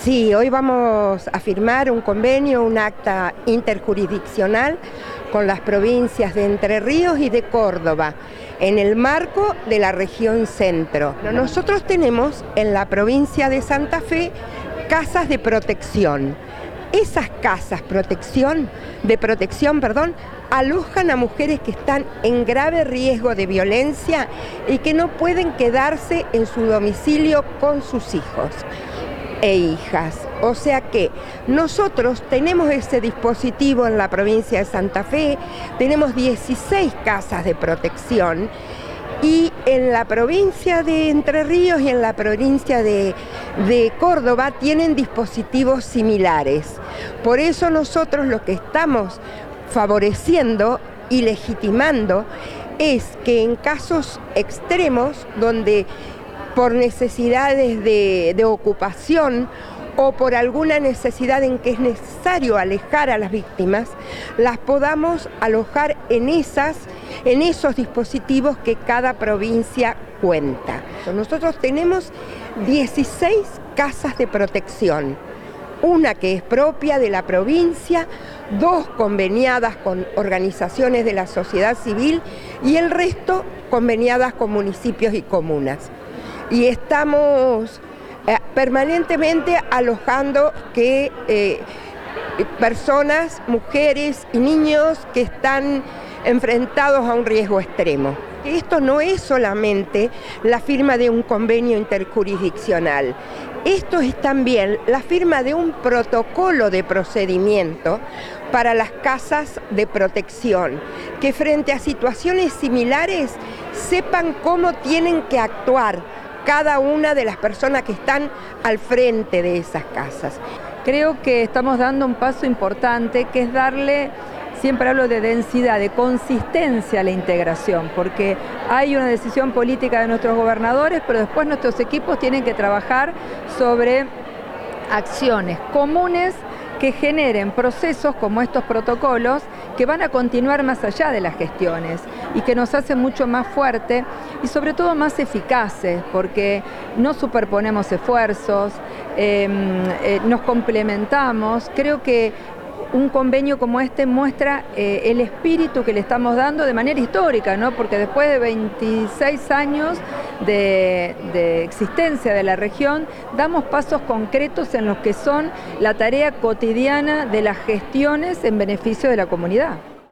Sí, hoy vamos a firmar un convenio, un acta interjurisdiccional con las provincias de Entre Ríos y de Córdoba, en el marco de la región centro. Nosotros tenemos en la provincia de Santa Fe casas de protección. Esas casas de protección, alojan a mujeres que están en grave riesgo de violencia y que no pueden quedarse en su domicilio con sus hijos e hijas. O sea que nosotros tenemos ese dispositivo en la provincia de Santa Fe, tenemos 16 casas de protección, y en la provincia de Entre Ríos y en la provincia de Córdoba tienen dispositivos similares. Por eso nosotros lo que estamos favoreciendo y legitimando es que en casos extremos, donde por necesidades de ocupación o por alguna necesidad en que es necesario alejar a las víctimas, las podamos alojar en esos dispositivos que cada provincia cuenta. Nosotros tenemos 16 casas de protección, una que es propia de la provincia, 2 conveniadas con organizaciones de la sociedad civil y el resto conveniadas con municipios y comunas. Y estamos permanentemente alojando personas, mujeres y niños que están enfrentados a un riesgo extremo. Esto no es solamente la firma de un convenio interjurisdiccional, esto es también la firma de un protocolo de procedimiento para las casas de protección, que frente a situaciones similares sepan cómo tienen que actuar cada una de las personas que están al frente de esas casas. Creo que estamos dando un paso importante, que es darle, siempre hablo de densidad, de consistencia a la integración, porque hay una decisión política de nuestros gobernadores, pero después nuestros equipos tienen que trabajar sobre acciones comunes que generen procesos como estos protocolos que van a continuar más allá de las gestiones y que nos hacen mucho más fuertes y sobre todo más eficaces, porque no superponemos esfuerzos, nos complementamos. Creo que un convenio como este muestra el espíritu que le estamos dando de manera histórica, ¿no? Porque después de 26 años de existencia de la región, damos pasos concretos en los que son la tarea cotidiana de las gestiones en beneficio de la comunidad.